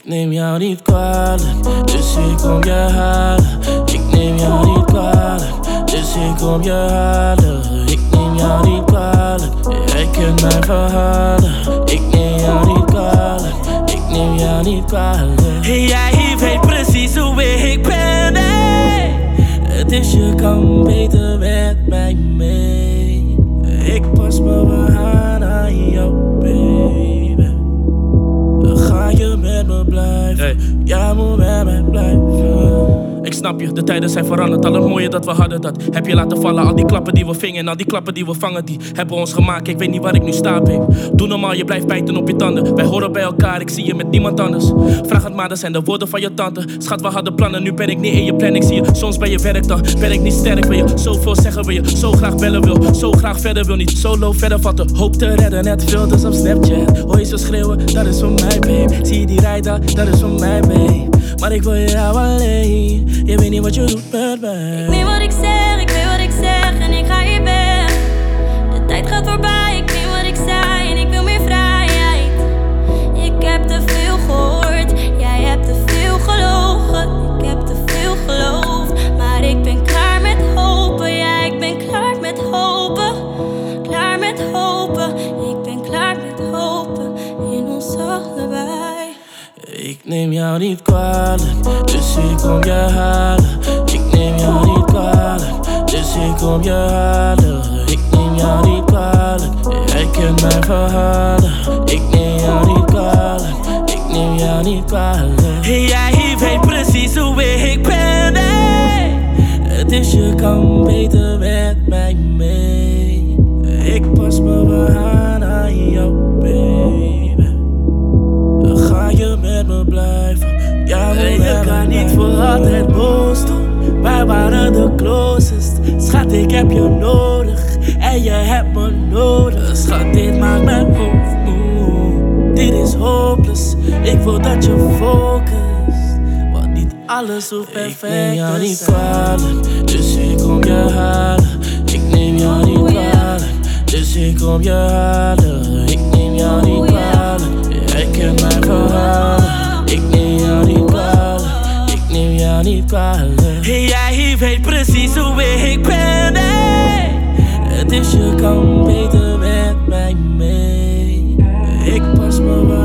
neem jou niet kwalijk, dus ik kom je halen. Ik neem jou niet kwalijk, dus ik kom je halen. Ik neem jou niet kwalijk, jij kent mijn verhalen. Ik neem jou niet kwalijk, ik neem jou niet kwalijk. Jij weet precies hoe ik ben, hey. Dus je kan beter met mij mee. Ik pas me wel aan jou, baby. Ga je met me blijven? Hey. Jij moet met mij blijven. Ik snap je, de tijden zijn veranderd. Al het mooie dat we hadden, dat heb je laten vallen. Al die klappen die we vingen en al die klappen die we vangen, die hebben ons gemaakt. Ik weet niet waar ik nu sta, babe. Doe normaal, je blijft bijten op je tanden. Wij horen bij elkaar, ik zie je met niemand anders. Vraag het maar, dat zijn de woorden van je tante. Schat, we hadden plannen, nu ben ik niet in je planning. Zie je, soms bij je werk dan ben ik niet sterk. Wil je zoveel zeggen, wil je zo graag bellen, wil zo graag verder, wil niet solo verder vatten. Hoop te redden, net filters op Snapchat. Hoor je zo schreeuwen, dat is voor mij, babe. Zie je die rijden, dat is voor mij, babe. Maar ik wil jou alleen. Je weet niet wat je doet met mij. Ik weet wat ik zeg, ik weet wat ik zeg en ik ga hier weg. De tijd gaat voorbij, ik weet wat ik zei en ik wil meer vrijheid. Ik heb te veel gehoord, jij hebt te veel gelogen. Ik heb te veel geloofd, maar ik ben klaar met hopen. Ja, ik ben klaar met hopen. Klaar met hopen, ik ben klaar met hopen. In ons allebei. Ik neem jou niet kwalijk, dus ik kom je halen. Ik neem jou niet kwalijk, dus ik kom je halen. Ik neem jou niet kwalijk, jij kent mijn verhalen. Ik neem jou niet kwalijk, ik neem jou niet kwalijk. Jij weet precies hoe ik ben, hey. Dus je kan beter met mij mee. Ik pas me wel aan jou, baby. Ga je met me blijven? Ja, hey, je kan niet voor altijd boos doen. Wij waren de closest. Schat, ik heb je nodig en je hebt me nodig. Schat, dit maakt mijn hoofd moe. Dit is hopeless. Ik wil dat je focust, want niet alles hoeft perfect te zijn. Ik neem jou niet kwalijk, dus ik kom je halen. Ik neem jou niet kwalijk, dus ik kom je halen. Ik neem jou niet kwalijk, jij kent mijn verhalen. Ik neem jou niet kwalijk, ik neem jou niet kwalijk. Jij weet precies hoe ik ben, hey. Dus je kan beter met mij mee. Ik pas me wel